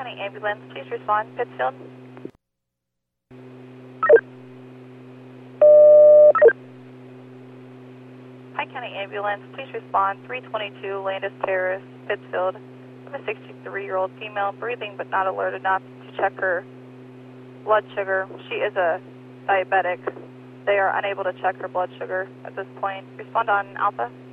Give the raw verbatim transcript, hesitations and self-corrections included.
County Ambulance, please respond. Pittsfield. Pike County Ambulance, please respond. three twenty-two Landis Terrace, Pittsfield. A sixty-three-year-old female breathing but not alert enough to check her blood sugar. She is a diabetic. They are unable to check her blood sugar at this point. Respond on Alpha.